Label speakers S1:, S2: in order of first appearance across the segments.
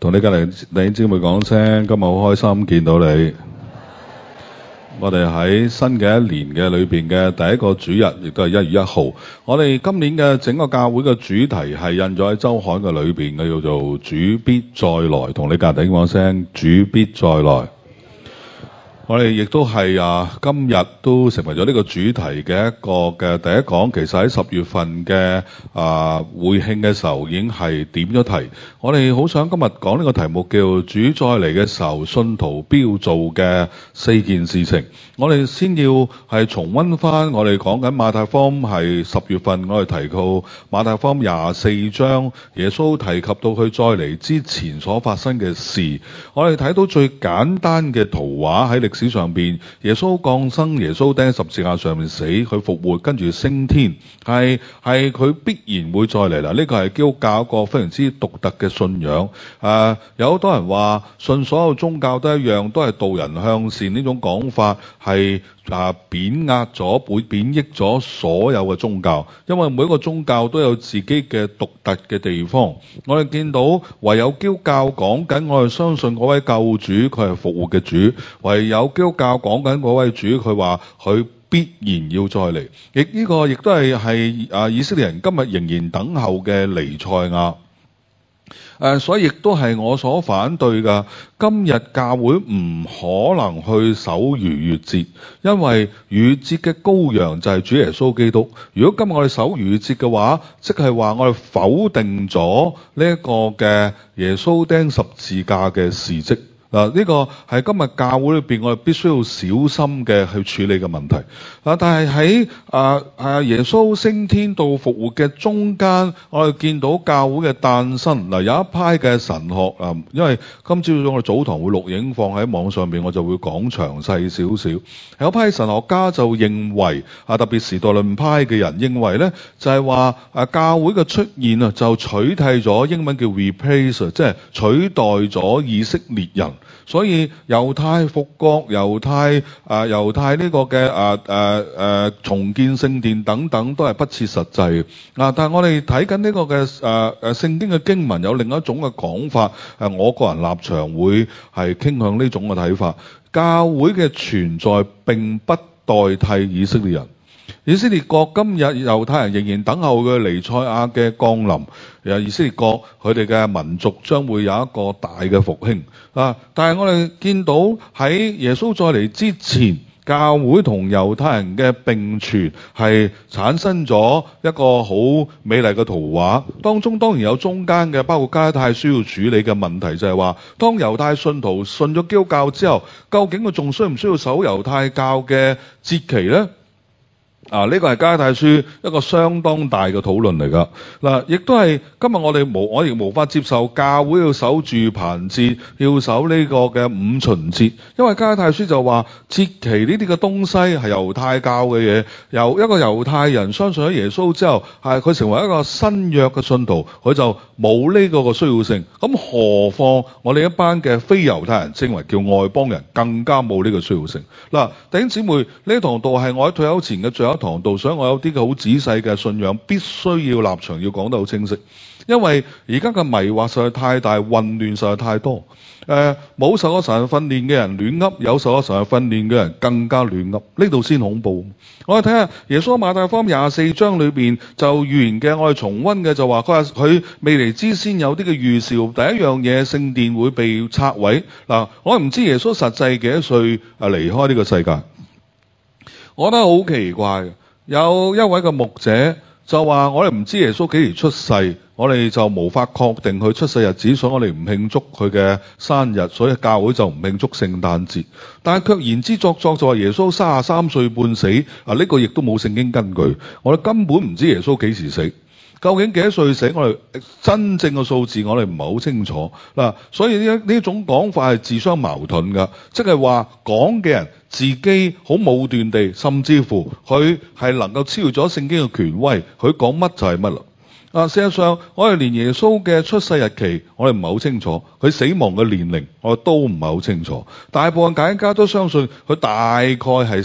S1: 同你隔離弟兄姊妹講聲，今日好開心見到你。我哋喺新嘅一年嘅裏邊嘅第一個主日，亦都係1月1號。我哋今年嘅整個教會嘅主題係印咗喺週刊嘅裏邊嘅，叫做主必再來。同你隔離弟兄講聲，主必再來。我哋亦都係今日都成為咗呢個主題嘅一個嘅第一講。其實喺10月份嘅會慶嘅時候已經係點咗題。我哋好想今日講呢個題目叫主再嚟嘅時候，信徒必要做嘅4件事情。我哋先要係重溫翻我哋講緊馬太福音係10月份我哋提到馬太福音24章，耶穌提及到佢再嚟之前所發生嘅事。我哋睇到最簡單嘅圖畫喺歷史上邊，耶穌降生，耶穌釘喺十字架上面死，佢復活，跟住升天，係佢必然會再嚟啦。呢個係基督教一個非常之獨特嘅信仰。有好多人話信所有宗教都一樣，都係導人向善，呢種講法係貶壓咗、貶抑咗所有嘅宗教，因為每一個宗教都有自己嘅獨特嘅地方。我哋見到唯有基督教講緊，我哋相信嗰位救主佢係復活嘅主，唯有基督教講緊嗰位主，佢話佢必然要再嚟。呢個亦都係以色列人今日仍然等候嘅彌賽亞。所以亦都係我所反對㗎。今日教會唔可能去守逾越節，因為逾越節嘅羔羊就係主耶穌基督。如果今日我哋守逾越節嘅話，即係話我哋否定咗呢一個嘅耶穌釘十字架嘅事蹟。呢個係今日教會裏邊我哋必須要小心嘅去處理嘅問題。但係喺耶穌升天到復活嘅中間，我哋見到教會嘅誕生。有一派嘅神學因為今朝早我哋早堂會錄影放喺網上邊，我就會講詳細少少。有一派神學家就認為特別時代論派嘅人認為呢，就係話教會嘅出現就取替咗英文叫 replace， 即係取代咗以色列人。所以猶太復國、猶太呢個嘅重建聖殿等等都係不切實際。但係我哋睇緊呢個嘅聖經嘅經文有另一種嘅講法。我個人立場會係傾向呢種嘅睇法。教會嘅存在並不代替以色列人。以色列國今日猶太人仍然等候嘅彌賽亞嘅降臨，以色列國佢哋嘅民族將會有一個大嘅復興。但係我哋見到喺耶穌再嚟之前，教會同猶太人嘅並存係產生咗一個好美麗嘅圖畫。當中當然有中間嘅，包括加拉太需要處理嘅問題，就係話當猶太信徒信咗基督教之後，究竟佢仲需唔需要守猶太教嘅節期呢？呢個係加拉太書一個相當大嘅討論嚟㗎。亦都係今日我亦無法接受教會要守住棚節，要守呢個嘅五旬節，因為加拉太書就話節期呢啲嘅東西係猶太教嘅嘢，由一個猶太人相信咗耶穌之後，佢成為一個新約嘅信徒，佢就冇呢個嘅需要性。咁何況我哋一班嘅非猶太人，稱為叫外邦人，更加冇呢個需要性。弟兄姊妹，呢堂道係我喺退休前嘅最後一堂道，所以我有啲嘅好仔細嘅信仰必須要立場要講得好清晰，因為而家嘅迷惑實在太大，混亂實在太多。冇受過神訓練嘅人亂噏，有受過神訓練嘅人更加亂噏，呢度先恐怖。我哋睇下耶穌馬太福音24章裏邊就預言嘅，我哋重溫嘅就話佢未嚟之先有啲嘅預兆。第一樣嘢，聖殿會被拆毀。我唔知耶穌實際幾多歲離開呢個世界。我覺得好奇怪，有一位嘅牧者就話我哋唔知耶穌幾時出世，我哋就無法確定佢出世日子，所以我哋唔慶祝佢嘅生日，所以教會就唔慶祝聖誕節。但係卻言之鑿鑿就話耶穌33歲半死，呢個亦都冇聖經根據，我哋根本唔知耶穌幾時死。究竟幾多歲死？我哋真正嘅數字我哋唔係好清楚。所以呢種講法係自相矛盾㗎，即係話講嘅人自己好武斷地，甚至乎佢係能夠超越咗聖經嘅權威，佢講乜就係乜啦。事實上，我哋連耶穌嘅出世日期，我哋唔係好清楚；佢死亡嘅年齡，我哋都唔係好清楚。大部分解經家都相信佢大概係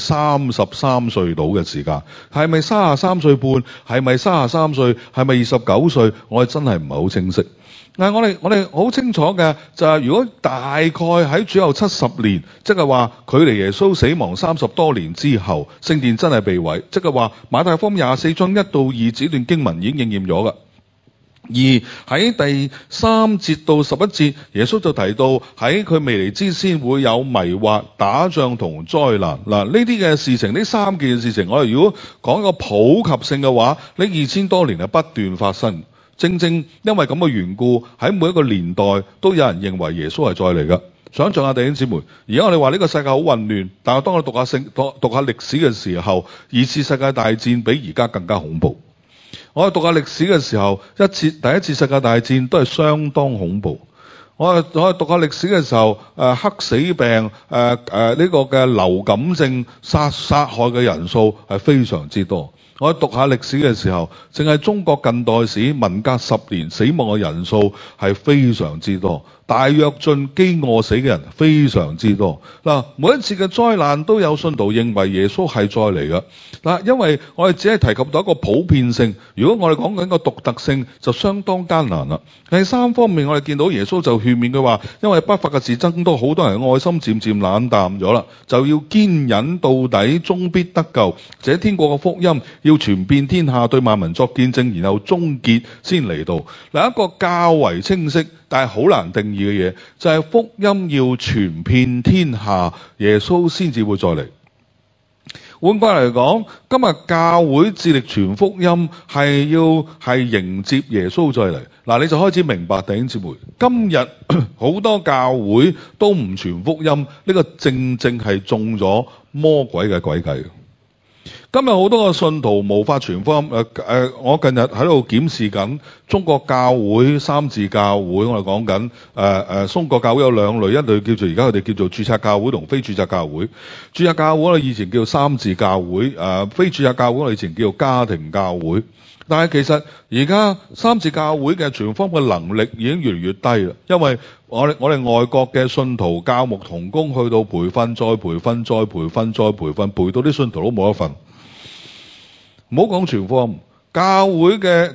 S1: 33歲到嘅時間，係咪33歲半？係咪33歲？係咪29歲？我哋真係唔係好清晰。 但係我哋好清楚嘅就係，如果大概喺主後70年，即係話距離耶穌死亡30多年之後，聖殿真係被毀，即係話馬太福音24章1到2這段經文已經應驗咗㗎。而喺第3節到11節，耶穌就提到喺佢未嚟之先會有迷惑、打仗同災難。嗱，呢啲嘅事情，呢3件事情，我哋如果講一個普及性嘅話，呢2000多年係不斷發生。正正因為咁嘅緣故，喺每一個年代都有人認為耶穌係再嚟㗎。想象下弟兄姊妹，而家我哋話呢個世界好混亂，但係當我讀下歷史嘅時候，2次世界大戰比而家更加恐怖。我哋讀下歷史嘅時候，第一次世界大戰都係相當恐怖。我哋讀下歷史嘅時候，黑死病，呢個嘅流感症殺害嘅人數係非常之多。我讀下歷史嘅時候，淨係中國近代史文革10年死亡嘅人數係非常之多，大躍進飢餓死嘅人非常之多。嗱，每一次嘅災難都有信徒認為耶穌係再嚟嘅。嗱，因為我哋只係提及到一個普遍性，如果我哋講緊個獨特性，就相當艱難啦。第3方面，我哋見到耶穌就勸勉佢話，因為不法嘅事增多，好多人愛心漸漸冷淡咗啦，就要堅忍到底，終必得救。這天國嘅福音要傳遍天下，對萬民作見證，然後終結先嚟到。嗱，一個較為清晰但係好難定義嘅嘢，就係福音要傳遍天下，耶穌先至會再嚟。換句嚟講，今日教會致力傳福音係迎接耶穌再嚟。嗱，你就開始明白弟兄姊妹，今日好多教會都唔傳福音，呢個正正係中咗魔鬼嘅詭計。今日好多個信徒無法傳福音。我近日喺度檢視緊中國教會三自教會，我哋講緊中國教會有兩類，一類叫做而家佢哋叫做註冊教會同非註冊教會。註冊教會我哋以前叫三自教會，非註冊教會我哋以前叫做家庭教會。但係其實而家三自教會嘅傳福音嘅能力已經越嚟越低啦，因為我哋外國嘅信徒教牧同工去到培訓再培訓再培訓再培訓，培到啲信徒都冇得瞓。唔好講傳福音，教會嘅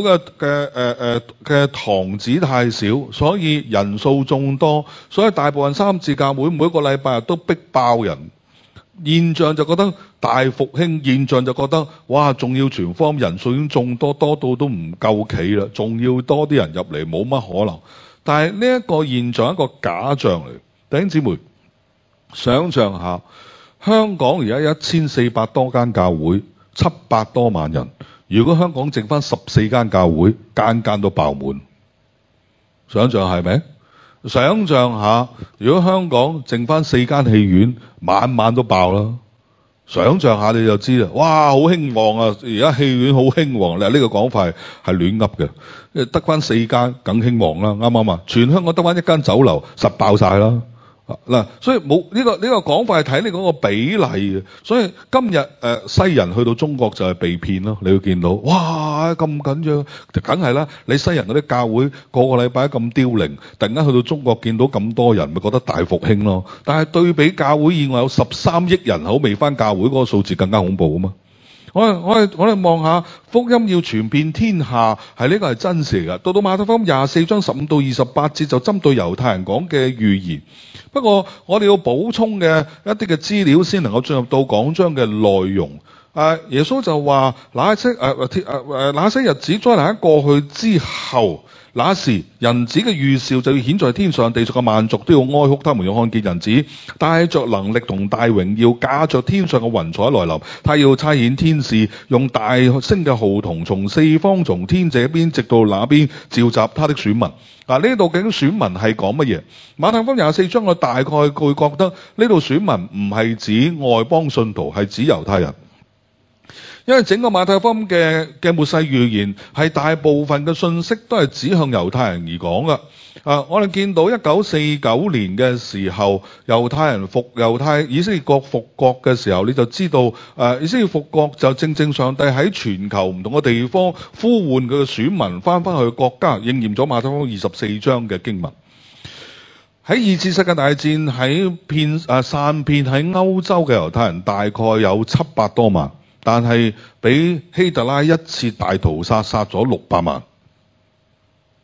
S1: 堂子太少，所以人數眾多，所以大部分三自教會每個禮拜日都逼爆人。現象就覺得大復興，現象就覺得哇，仲要傳福音，人數已經眾多，多到都唔夠企啦，仲要多啲人入嚟，冇乜可能。但係呢一個現象係一個假象嚟。弟兄姊妹，想象下，香港而家1400多間教會，700多萬人，如果香港剩翻14間教會，間間都爆滿，想象係咪？想象下，如果香港剩翻4間戲院，晚晚都爆啦。想象下你就知啦，哇，好興旺啊！而家戲院好興旺，呢個講法係亂噏嘅，因為得翻4間梗興旺啦，啱唔啱啊？全香港得翻1間酒樓，實爆晒啦。嗱，所以冇呢個講法係睇你嗰個比例嘅，所以今日西人去到中國就係被騙咯，你會見到哇咁緊張，梗係啦，你西人嗰啲教會個禮拜咁凋零，突然間去到中國見到咁多人，咪覺得大復興咯。但係對比教會以外有13億人口未返教會，嗰個數字更加恐怖啊嘛。我哋望下福音要傳遍天下，係呢個係真實嘅。到馬太福音24章15到28節就針對猶太人講嘅預言。不過我哋要補充嘅一啲嘅資料先能夠進入到講章嘅內容。耶穌就話那些日子災難過去之後，那時人子嘅預兆就要顯在天上，地上嘅萬族都要哀哭，他們要看見人子帶着能力同大榮耀，駕着天上嘅雲彩來臨。他要差遣天使，用大聲嘅號筒，從四方從天這邊直到那邊召集他的選民。呢度究竟選民係講乜嘢？馬太福音24章我大概會覺得呢度選民唔係指外邦信徒，係指猶太人。因為整個馬太福音嘅末世預言係大部分嘅信息都係指向猶太人而講噶。我哋見到1949年嘅時候，以色列國復國嘅時候，你就知道以色列復國就正上帝喺全球唔同嘅地方呼喚佢嘅選民翻去國家，應驗咗馬太福音24章嘅經文。喺2次世界大戰散遍喺歐洲嘅猶太人大概有700多萬。但係俾希特拉一次大屠殺殺咗600萬。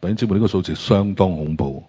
S1: 弟兄姊妹，呢個數字相當恐怖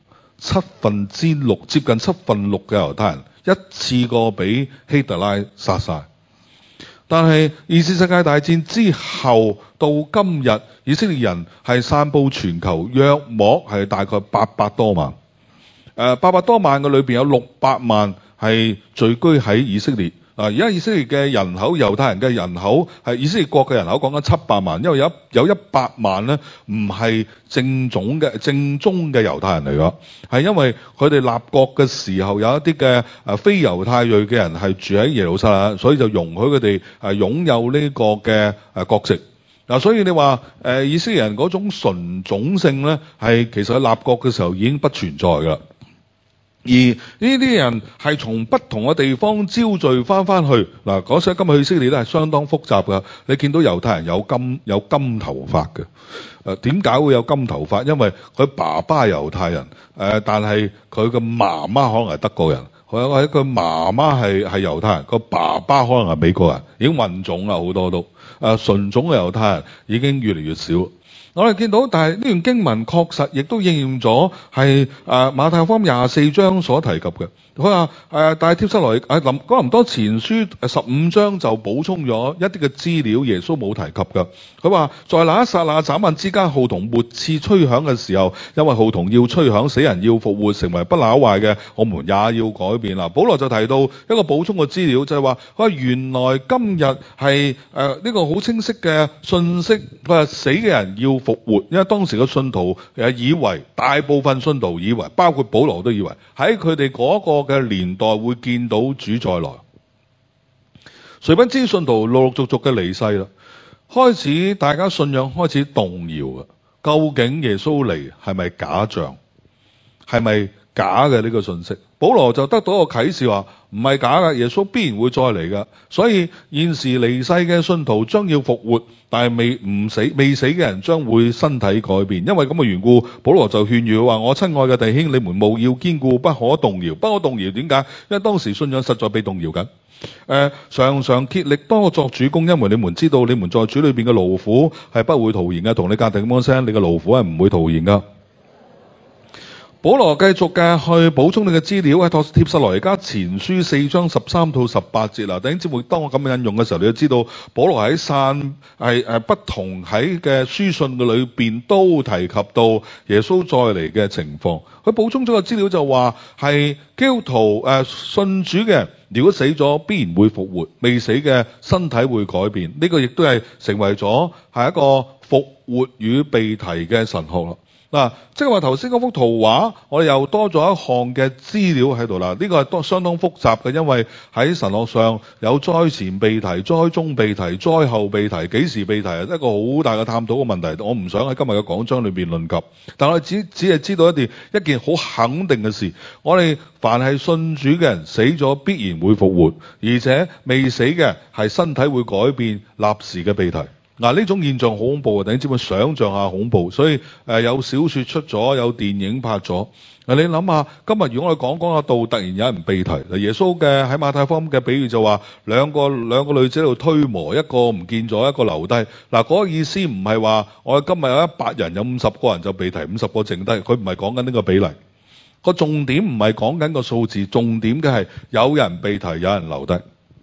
S1: ，6/7，接近6/7嘅猶太人一次過俾希特拉殺晒。但係二次世界大戰之後到今日，以色列人係散佈全球，約莫係大概800多萬。800多萬嘅裏邊有600萬係聚居喺以色列。而家以色列嘅人口，猶太人嘅人口係以色列國嘅人口講緊700萬，因為有100萬咧唔係正宗嘅猶太人嚟㗎，係因為佢哋立國嘅時候有一啲嘅非猶太裔嘅人係住喺耶路撒冷，所以就容許佢哋擁有呢個嘅國籍。所以你話以色列人嗰種純種性咧，係其實喺立國嘅時候已經不存在㗎。而呢啲人係從不同嘅地方招聚翻去。講起今日去以色列咧係相當複雜㗎。你見到猶太人有金頭髮嘅，點解會有金頭髮？因為佢爸爸係猶太人，但係佢嘅媽媽可能係德國人，或者佢媽媽係猶太人，個爸爸可能係美國人，已經混種啦，好多都純種嘅猶太人已經越嚟越少。我哋見到，但係呢段經文確實亦都應驗咗係馬太福音24章所提及嘅。佢話但係帖撒羅尼迦哥林多前書15章就補充咗一啲嘅資料，耶穌冇提及嘅。佢話在那一剎那眨眼之間，號筒末次吹響嘅時候，因為號筒要吹響，死人要復活，成為不朽壞嘅，我們也要改變啦。保羅就提到一個補充嘅資料，就係話佢話原來今日係呢個好清晰嘅信息，佢話死嘅人要復活，因為當時嘅信徒以為，大部分信徒以為，包括保羅都以為喺佢哋嗰個嘅年代會見到主再來。誰不知信徒陸陸續續嘅離世啦，開始大家信仰開始動搖啊！究竟耶穌嚟係咪假象？係咪假嘅呢個信息？保羅就得到一個啟示話唔係假嘅，耶穌必然會再嚟嘅。所以現時離世嘅信徒將要復活，但係未死嘅人將會身體改變。因為咁嘅緣故，保羅就勸喻佢話：我親愛嘅弟兄，你們務要堅固，不可動搖。不可動搖，點解？因為當時信仰實在被動搖緊。常常竭力多作主工，因為你們知道你們在主裏邊嘅勞苦係不會徒然嘅。同你隔定咁講聲，你嘅勞苦係唔會徒然噶。保羅繼續嘅去補充你嘅資料，喺帖撒羅尼迦前書4章13到18節啦。弟兄姊妹，當我咁樣引用嘅時候，你就知道保羅喺不同喺嘅書信嘅裏邊都提及到耶穌再嚟嘅情況。佢補充咗個資料就話係基督徒信主嘅人，如果死咗必然會復活，未死嘅身體會改變。呢個亦都係成為咗係一個復活與被提嘅神學啦。即係話頭先嗰幅圖畫，我哋又多咗一項嘅資料喺度啦。呢個係相當複雜嘅，因為喺神學上有災前被提、災中被提、災後被提，幾時被提係一個好大嘅探討嘅問題。我唔想喺今日嘅講章裏邊論及，但我哋只係知道一件好肯定嘅事：我哋凡係信主嘅人，死咗必然會復活，而且未死嘅係身體會改變，立時嘅被提。呢種現象好恐怖啊！等陣先想像下恐怖，所以有小説出咗，有電影拍咗。你諗下，今日如果我哋講下道，突然有人被提，耶穌嘅喺馬太福音嘅比喻就話兩個女子喺度推磨，一個唔見咗，一個留低。嗰個意思唔係話我哋今日有100人，有50個人就被提，50個剩低。佢唔係講緊呢個比例。個重點唔係講緊個數字，重點嘅係有人被提，有人留低。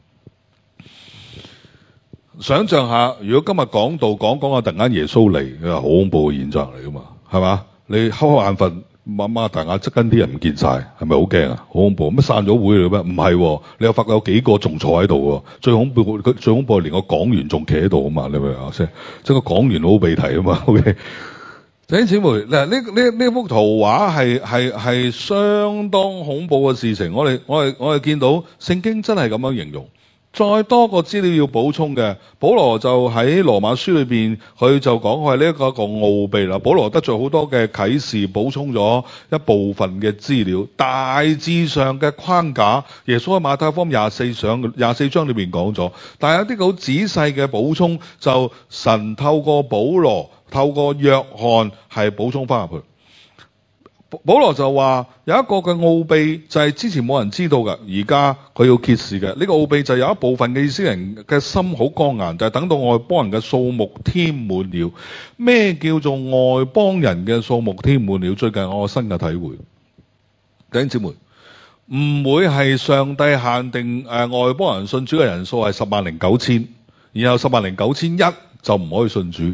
S1: 想象下，如果今日講道講下，突然間耶穌嚟，好恐怖嘅現象嚟噶嘛，係嘛？你瞌眼瞓，擘大眼，側跟啲人唔見晒，係咪好驚啊？好恐怖！乜散咗會嚟咩？唔係，你又發覺有幾個仲坐喺度喎。最恐怖係連個講員仲企喺度啊嘛，你明唔明啊？即係個講員好被提啊嘛。OK， 弟兄姊妹，嗱呢幅圖畫係相當恐怖嘅事情。我哋見到聖經真係咁樣形容。再多個資料要補充嘅，保羅就喺羅馬書裏邊，佢就講係呢一個奧秘啦。保羅得咗好多嘅啟示，補充咗一部分嘅資料，大致上嘅框架，耶穌喺馬太福音24章裏邊講咗，但係有啲好仔細嘅補充，就神透過保羅、透過約翰係補充翻入去。 保羅就話有一個嘅奧秘就係之前冇人知道嘅，而家佢要揭示嘅。呢個奧秘就有一部分嘅以色列人嘅心好剛硬，就係等到外邦人嘅數目添滿了。咩叫做外邦人嘅數目添滿了？最近我有新嘅體會，弟兄姊妹，唔會係上帝限定外邦人信主嘅人數係10,900,000，然後10,901就唔可以信主。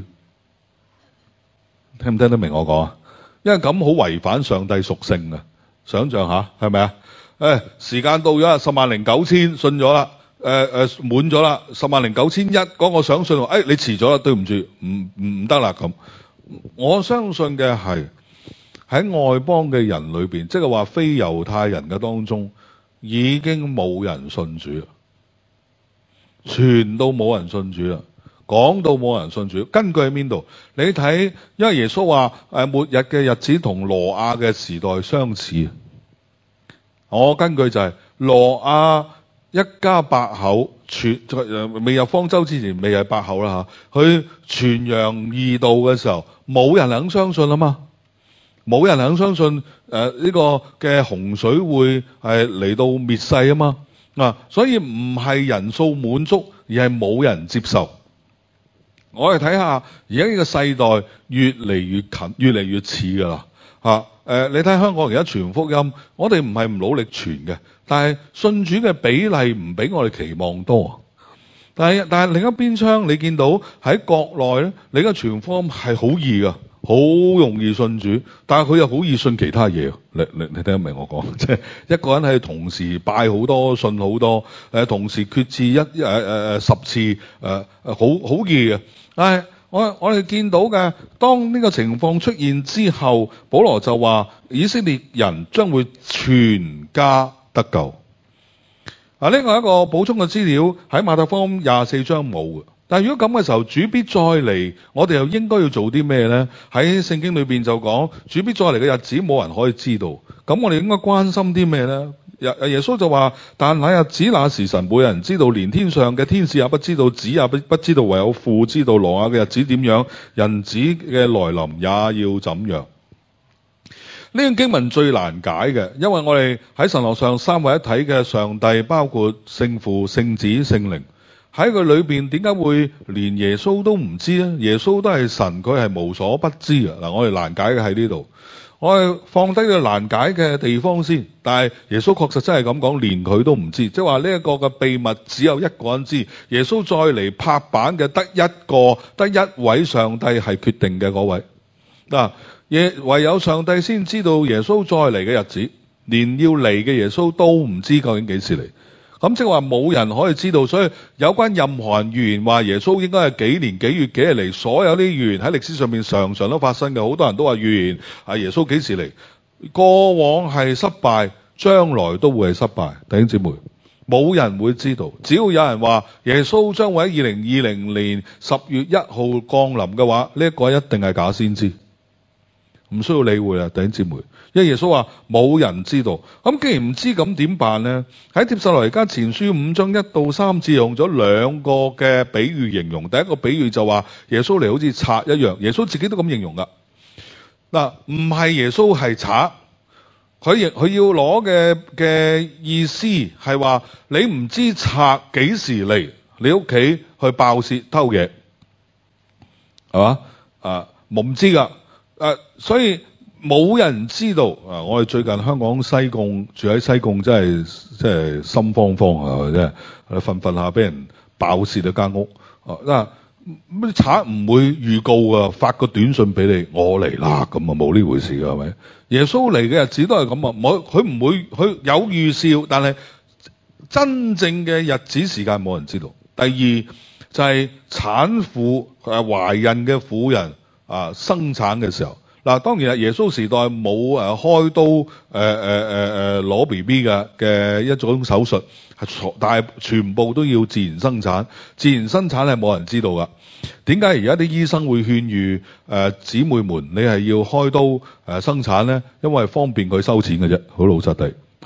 S1: 聽唔聽得明我講啊？因為咁好違反上帝屬性啊！想象下係咪啊？時間到咗啦，10,900,000信咗啦，滿咗啦，10,901嗰個想信，你遲咗啦，對唔住，唔得啦咁。我相信嘅係喺外邦嘅人裏邊，即係話非猶太人嘅當中，已經冇人信主啦，全都冇人信主啦。講到冇人信主，根據喺邊度？你睇，因為耶穌話末日嘅日子同挪亞嘅時代相似。我根據就係挪亞一家8口，未入方舟之前未係8口啦嚇。佢傳揚義道嘅時候，冇人肯相信啊嘛，冇人肯相信呢個嘅洪水會係嚟到滅世啊嘛。所以唔係人數滿足，而係冇人接受。我哋睇下而家呢個世代越嚟越近，越嚟越似噶啦嚇。你睇香港而家傳福音，我哋唔係唔努力傳嘅，但係信主嘅比例唔比我哋期望多。但係另一邊廂，你見到喺國內咧，你嘅傳福音係好易噶，好容易信主，但係佢又好易信其他嘢。你聽得明我講？即係一個人係同時拜好多、信好多，同時決志10次，好易嘅。但係我哋見到嘅，當呢個情況出現之後，保羅就話以色列人將會全家得救。呢個係一個補充嘅資料，喺馬太福音24章冇嘅。但係如果咁嘅時候，主必再嚟，我哋又應該要做啲咩呢？喺聖經裏邊就講，主必再嚟嘅日子冇人可以知道。咁我哋應該關心啲咩呢？耶穌就話：但那日子那時辰，冇人知道，連天上嘅天使也不知道，子也不知道，唯有父知道。挪亞嘅日子點樣，人子嘅來臨也要怎樣。呢個經文最難解嘅，因為我哋喺神學上三位一體嘅上帝，包括聖父、聖子、聖靈，喺佢裏邊點解會連耶穌都唔知呢？耶穌都係神，佢係無所不知嘅。嗱，我哋難解嘅喺呢度，我哋放低個難解嘅地方先。但係耶穌確實真係咁講，連佢都唔知，即係話呢一個嘅秘密只有一個人知。耶穌再嚟拍板嘅得一位上帝係決定嘅嗰位。唯有上帝先知道耶穌再嚟嘅日子，連要嚟嘅耶穌都唔知究竟幾時嚟。咁即係話冇人可以知道，所以有關任何人預言話耶穌應該係幾年幾月幾日嚟，所有啲預言喺歷史上面常常都發生嘅。好多人都話預言耶穌幾時嚟，過往係失敗，將來都會係失敗。弟兄姊妹，冇人會知道。只要有人話耶穌將會喺2020年10月1號降臨嘅話，呢一個一定係假先知。唔需要理會啦，弟兄姊妹，因為耶穌話冇人知道。咁既然唔知，咁點辦呢？喺帖撒羅尼迦前書5章1到3節用咗兩個嘅比喻形容。第一個比喻就話耶穌嚟好似賊一樣，耶穌自己都咁形容噶。嗱，唔係耶穌係賊，佢要攞嘅意思係話你唔知賊幾時嚟你屋企去爆竊偷嘢，係嘛？唔知噶。所以冇人知道。我哋最近香港西貢住喺西貢，真係心慌慌啊！真係瞓下俾人爆竊咗間屋。乜賊唔會預告噶，發個短信俾你，我嚟啦，咁啊冇呢回事噶，係咪？耶穌嚟嘅日子都係咁啊，佢唔會，佢有預兆，但係真正嘅日子時間冇人知道。第二就係產婦懷孕嘅婦人。生產嘅時候，當然耶穌時代冇開刀攞 BB 嘅一種手術，但係全部都要自然生產。自然生產係冇人知道噶。點解而家啲醫生會勸喻姊妹們你係要開刀生產呢？因為方便佢收錢嘅啫，好老實地。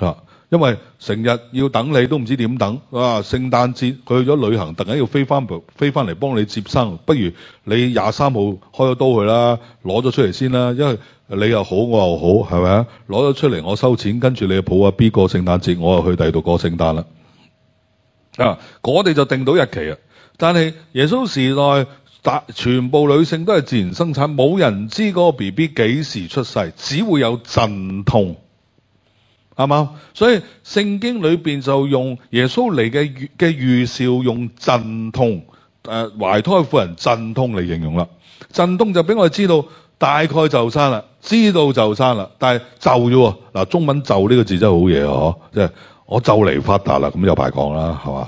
S1: 因為成日要等你都唔知點等，聖誕節佢去咗旅行，突然要飛翻嚟幫你接生，不如你23號開咗刀佢啦，攞咗出嚟先啦，因為你又好我又好，係咪啊？攞咗出嚟我收錢，跟住你抱阿 B 過聖誕節，我又去第二度過聖誕啦。我哋就定到日期啊！但係耶穌時代，全部女性都係自然生產，冇人知嗰個 BB 幾時出世，只會有陣痛，啱嘛？所以聖經裏邊就用耶穌嚟嘅預兆，用陣痛，懷胎婦人陣痛嚟形容啦。陣痛就俾我哋知道大概就生啦，知道就生啦，但係就啫喎。嗱，中文就呢個字真係好嘢啊！即係。我就嚟發達啦，咁有排講啦，係嘛？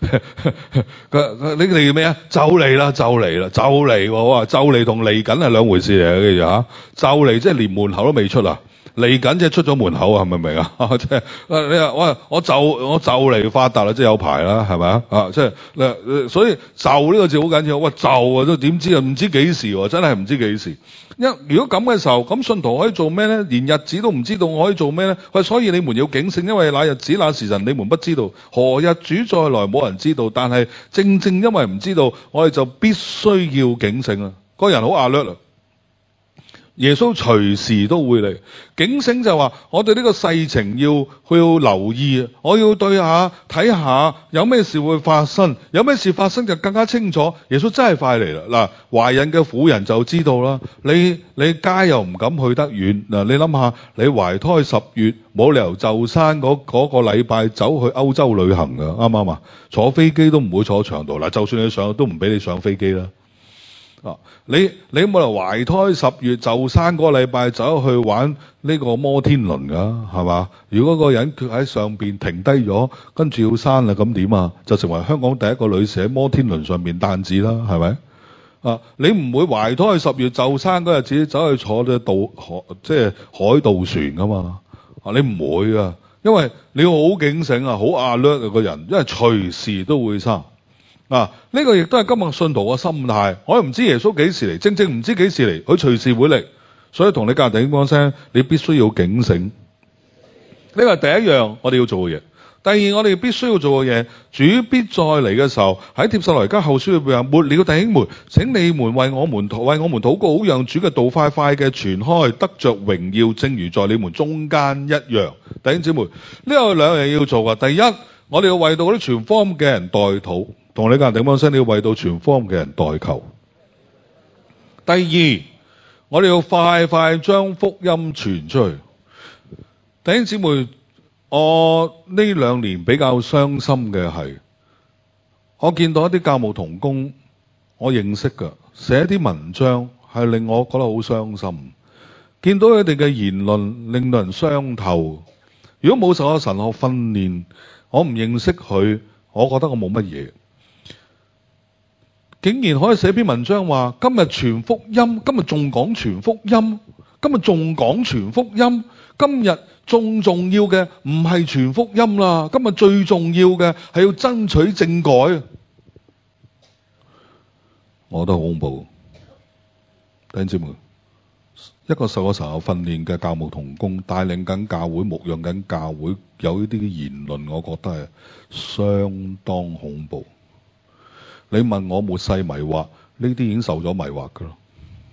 S1: 你哋咩啊？就嚟啦，就嚟啦，就嚟！我話就嚟同嚟緊係兩回事嚟嘅，記住嚇。就嚟即係連門口都未出啊，嚟緊即係出咗門口啊，係咪明啊？即係你話我就嚟發達啦，即係有排啦，係咪啊？即係所以就呢個字好緊要。喂，就啊，都點知啊？唔知幾時喎？真係唔知幾時。如果咁嘅時候，咁信徒可以做咩咧？連日子都唔知道，我可以做咩咧？喂，所以你們要警醒，因為那日子那時辰你們不知道，何日主再來冇人知道。但係正正因為唔知道，我哋就必須要警醒啊！個人好alert啊！耶穌隨時都會嚟，警醒就話我哋呢個世情要留意，我要對下睇下有咩事會發生，有咩事發生就更加清楚。耶穌真係快嚟啦！嗱，懷孕嘅婦人就知道啦，你街又唔敢去得遠嗱，你諗下，你懷胎10月，冇理由就生嗰個禮拜走去歐洲旅行噶，啱唔啱啊？坐飛機都唔會坐長途嗱，就算你上都唔俾你上飛機啦。你冇理由懷胎10月就生嗰個禮拜走去玩呢個摩天輪噶，係嘛？如果個人佢喺上邊停低咗，跟住要生啦，咁點啊？就成為香港第一個女士喺摩天輪上面誕子啦，係咪？你唔會懷胎10月就生嗰日子走去坐即係海盜船噶嘛？你唔會啊，因為你好警醒啊，好alert個人，因為隨時都會生。呢個亦都係今日信徒嘅心態，我又唔知耶穌幾時嚟，正唔知幾時嚟，佢隨時會嚟，所以同你隔弟兄講聲，你必須要警醒。呢個係第一樣我哋要做嘅嘢。第二，我哋必須要做嘅嘢，主必再嚟嘅時候，喺帖撒羅尼迦後書裏邊話：末了弟兄們，請你們為我們禱告，好讓主嘅道快快嘅傳開，得着榮耀，正如在你們中間一樣。弟兄姊妹，呢有兩樣嘢要做嘅。第一，我哋要為到嗰啲傳福音嘅人代禱。同你隔定幫聲，你要為到傳福音嘅人代求。第二，我哋要快快將福音傳出去。弟兄姊妹，我呢2年比較傷心嘅係，我見到一啲教牧同工，我認識㗎，寫啲文章係令我覺得好傷心。見到佢哋嘅言論令到人傷透。如果冇受過神學訓練，我唔認識佢，我覺得我冇乜嘢。竟然可以寫篇文章話今日傳福音，今日仲講傳福音，今日仲講傳福音，今日仲重要嘅唔係傳福音啦，今日最重要嘅係要爭取政改。我覺得好恐怖。弟兄姊妹，一個受過神學訓練嘅教牧同工帶領緊教會，牧養緊教會，有呢啲言論，我覺得係相當恐怖。你問我末世迷惑，呢啲已經受咗迷惑噶啦。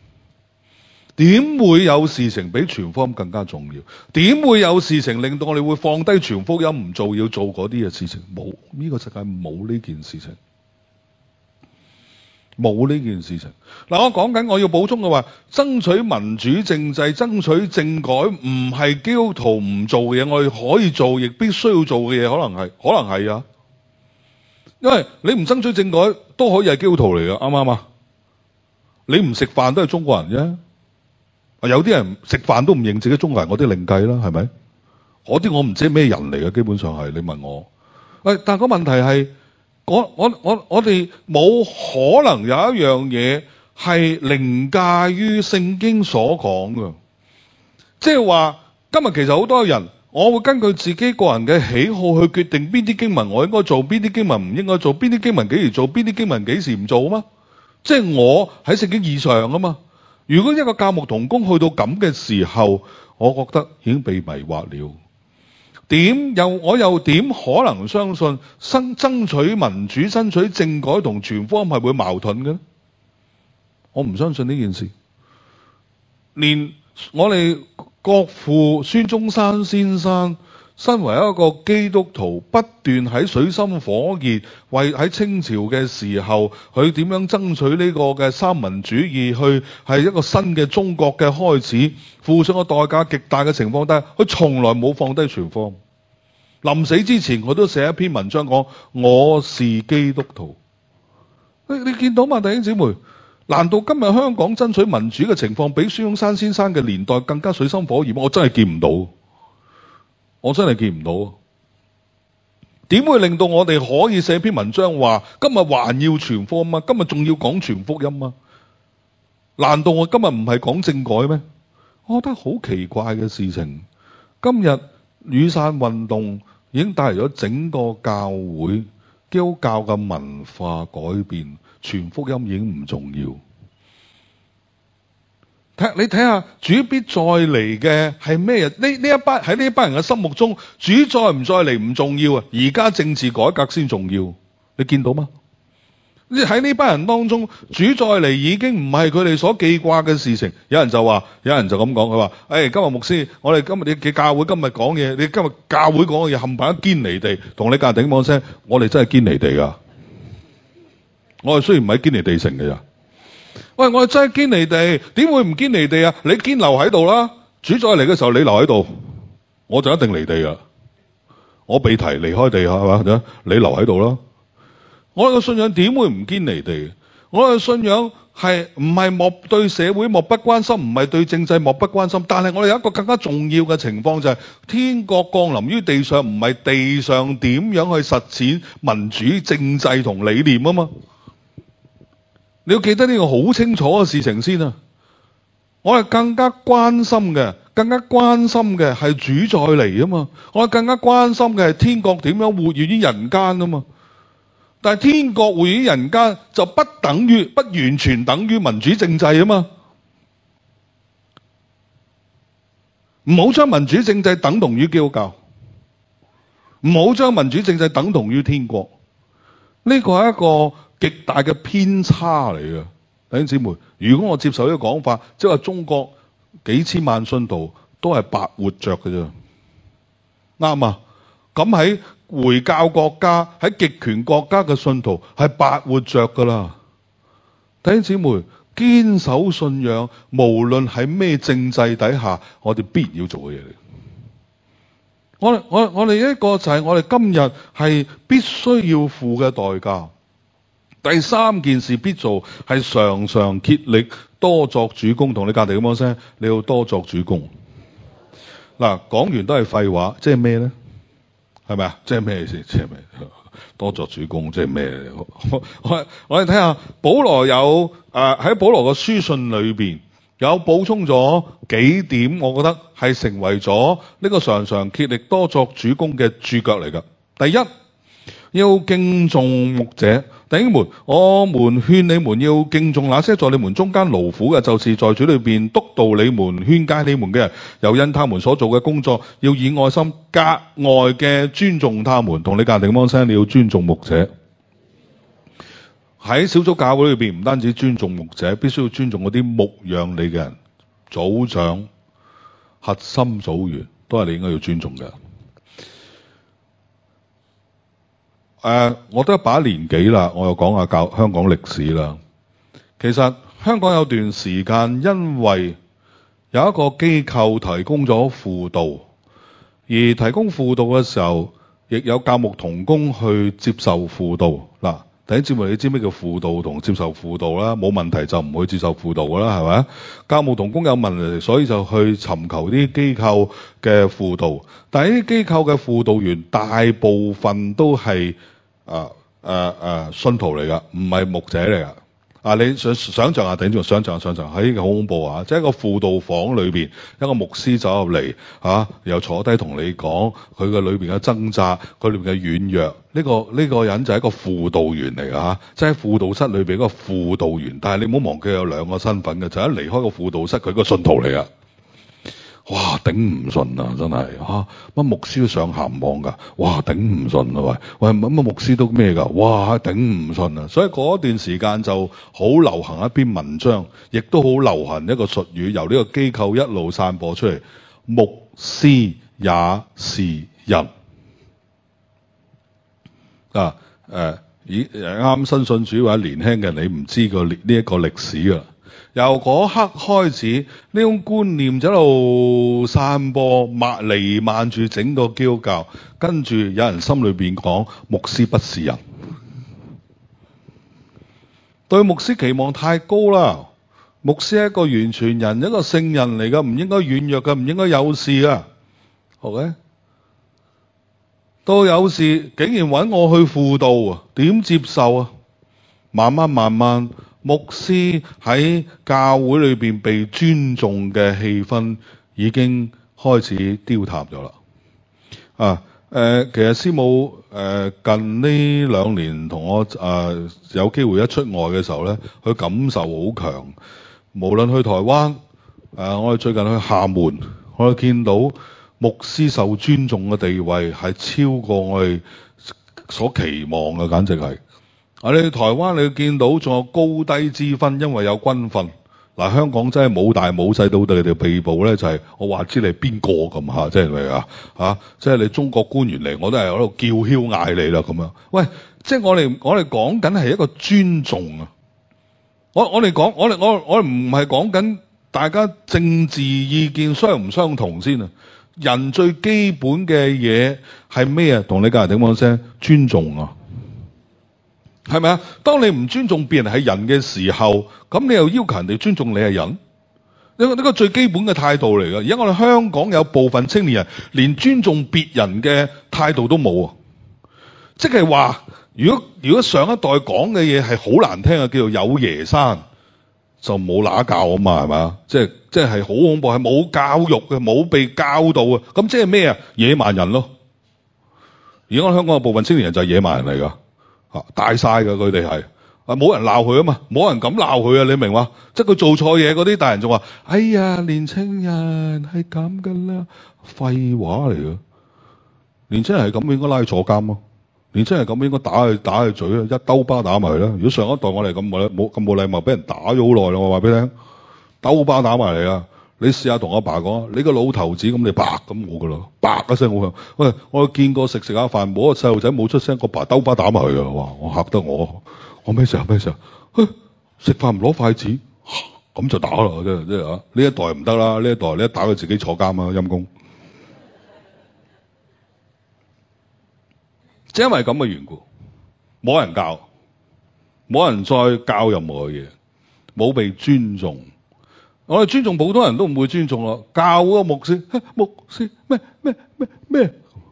S1: 點會有事情比傳福音更加重要？點會有事情令到我哋會放低傳福音唔做，要做嗰啲嘅事情？冇，呢個世界冇呢件事情，冇呢件事情。嗱，我講緊我要補充嘅話，爭取民主政制、爭取政改，唔係基督徒唔做嘅嘢，我哋可以做，亦必須要做嘅嘢，可能係啊。因為你唔爭取政改都可以係基督徒嚟㗎，啱唔啱啊？你唔食飯都係中國人啫。有啲人食飯都唔認自己中國人，嗰啲另計啦，係咪？嗰啲我唔知咩人嚟嘅，基本上係你問我。但係個問題係，我哋冇可能有一樣嘢係凌駕於聖經所講嘅。即係話，今日其實好多人。我會根據自己個人嘅喜好去決定邊啲經文我應該做，邊啲經文唔應該做，邊啲經文幾時做，邊啲經文幾時唔做嘛？即係我喺聖經以上啊嘛。如果一個教牧同工去到咁嘅時候，我覺得已經被迷惑了。 我又點可能相信爭取民主、爭取政改同傳福音係會矛盾嘅呢？我唔相信呢件事。連我哋國父孫中山先生身為一個基督徒，不斷喺水深火熱，為喺清朝嘅時候，佢點樣爭取呢個嘅三民主義，去係一個新嘅中國嘅開始，付上個代價極大嘅情況底下，佢從來冇放低傳福音。臨死之前，佢都寫一篇文章講我是基督徒。你見到嘛，弟兄姊妹？難道今日香港爭取民主嘅情況比孫中山先生嘅年代更加水深火熱嗎？我真係見唔到，我真係見唔到。點會令到我哋可以寫篇文章話今日還要傳福音啊？今日仲要講傳福音啊？難道我今日唔係講政改咩？我覺得好奇怪嘅事情。今日雨傘運動已經帶嚟咗整個教會基督教嘅文化改變。傳福音已經唔重要。你睇下主必再嚟嘅係咩人？呢一班喺呢一班人嘅心目中，主再唔再嚟唔重要啊！而家政治改革先重要。你見到嗎？喺呢班人當中，主再嚟已經唔係佢哋所記掛嘅事情。有人就咁講，佢話：今日牧師，我哋今日嘅教會今日講嘢，你今日教會講嘅嘢冚唪唥堅離地，同你隔頂講聲，我哋真係堅離地㗎。我哋雖然唔係堅尼地城嘅咋，喂，我哋真係堅尼地，點會唔堅尼地啊？你堅留喺度啦，主再嚟嘅時候你留喺度，我就一定離地噶。我被提離開地係嘛？你留喺度啦。我哋嘅信仰點會唔堅尼地？我哋嘅信仰係唔係對社會漠不關心，唔係對政制漠不關心，但係我哋有一個更加重要嘅情況就係天國降臨於地上，唔係地上點樣去實踐民主政制同理念啊嘛。你要記得呢個好清楚嘅事情先啊！我哋更加關心嘅係主再嚟啊嘛！我哋更加關心嘅係天國點樣活現於人間啊嘛！但係天國活現於人間就不完全等於民主政制啊嘛！唔好將民主政制等同於基督教，唔好將民主政制等同於天國。呢個係一個極大嘅偏差嚟嘅，弟兄姊妹。如果我接受呢個講法，即係話中國幾千萬信徒都係白活着嘅啫，啱啊？咁喺回教國家、喺極權國家嘅信徒係白活着噶啦，弟兄姊妹，堅守信仰，無論喺咩政制底下，我哋必然要做嘅嘢嚟。我哋一個就係我哋今日係必須要付嘅代價。第三件事必做係常常竭力多作主工，同你隔籬咁講聲，你要多作主工。嗱，講完都係廢話，即係咩咧？係咪啊？即係咩意思？即係咩？多作主工即係咩？我哋睇下保羅有喺保羅嘅書信裏邊有補充咗幾點，我覺得係成為咗呢個常常竭力多作主工嘅注腳嚟噶。第一，要敬重牧者。弟兄們，我們勸你們要敬重那些在你們中間勞苦嘅，就是在主裏邊督導你們、勸誡你們嘅人，又因他們所做嘅工作，要以愛心格外嘅尊重他們。同你隔籬講聲，你要尊重牧者。喺小組教會裏邊，唔單止尊重牧者，必須要尊重嗰啲牧養你嘅人，組長、核心組員都係你應該要尊重嘅。我都一把年紀啦，我又講下香港歷史啦。其實香港有段時間，因為有一個機構提供咗輔導，而提供輔導嘅時候，亦有教牧同工去接受輔導。嗱，第一節目你知咩叫輔導同接受輔導啦？冇問題就唔會接受輔導噶啦，係咪？教牧同工有問題，所以就去尋求啲機構嘅輔導。但係呢啲機構嘅輔導員大部分都係信徒嚟噶，唔係牧者嚟噶。你想象下，頂住想象喺好恐怖啊！即係一個輔導房裏邊，一個牧師走入嚟又坐低同你講佢嘅裏邊嘅掙扎，佢裏邊嘅軟弱。呢個人就係一個輔導員嚟噶，即係輔導室裏邊一個輔導員。但係你唔好忘記有兩個身份嘅，就一離開個輔導室，佢個信徒嚟噶。 哇頂唔順啊，真係乜牧師都上鹹網㗎，哇頂唔順啊，喂乜牧師都咩㗎，哇頂唔順啊。所以嗰段時間就好流行一篇文章，亦都好流行一個術語，由呢個機構一路散播出嚟，牧師也是人啊。啱新信主或者年輕嘅你唔知呢一個歷史㗎。由嗰刻開始，呢種觀念就一路散播，彌漫住整個基督教。跟住有人心裏邊講，牧師不是人，對牧師期望太高啦。牧師係一個完全人，一個聖人嚟㗎，唔應該軟弱㗎，唔應該有事㗎。OK，到有事竟然揾我去輔導啊，點接受啊？慢慢，牧師喺教會裏邊被尊重嘅氣氛已經開始凋淡咗啦。其實師母近呢2年同我有機會一出外嘅時候咧，佢感受好強。無論去台灣，我哋最近去廈門，我哋見到牧師受尊重嘅地位係超過我哋所期望嘅，簡直係。你去台灣你見到仲有高低之分，因為有軍訓。香港真係冇大冇細到你哋被捕咧，就係我話知你係邊個咁嚇，即係咪啊？即係你中國官員嚟，我都係喺度叫囂嗌你啦咁樣。喂，即係我哋講緊係一個尊重啊！我哋唔係講緊大家政治意見相唔相同先啊！人最基本嘅嘢係咩啊？同你隔籬頂講聲尊重啊！係咪啊？當你唔尊重別人係人嘅時候，咁你又要求人哋尊重你係人？呢個最基本嘅態度嚟㗎。而家我哋香港有部分青年人連尊重別人嘅態度都冇啊！即係話，如果上一代講嘅嘢係好難聽啊，叫做有爺生就冇乸教啊嘛，係咪啊？即係好恐怖，係冇教育嘅，冇被教導啊！咁即係咩啊？野蠻人咯！而家我香港有部分青年人就係野蠻人嚟㗎。大晒㗎佢哋係，冇人鬧佢啊嘛，冇人敢鬧佢啊！你明嘛？即係佢做錯嘢嗰啲大人仲話：哎呀，年青人係咁噶啦，廢話嚟㗎。年青人係咁應該拉佢坐監咯，年青人係咁應該打佢嘴啊，一兜巴打埋佢啦。如果上一代我哋咁冇禮貌，俾人打咗好耐啦，我話俾你聽，兜巴打埋嚟啊！你試下同阿爸講，你個老頭子咁，你白咁我噶啦，白一聲好響。喂，我見過食下飯，冇個細路仔冇出聲，個爸兜巴打埋佢啊！哇，我嚇得我咩事啊？食飯唔攞筷子，咁就打啦！真係啊！呢一代唔得啦，呢一代你一打佢自己坐監啊，陰公。即係因為咁嘅緣故，冇人教，冇人再教任何嘢，冇被尊重。我哋尊重普通人都唔會尊重咯，教嗰個牧師咩？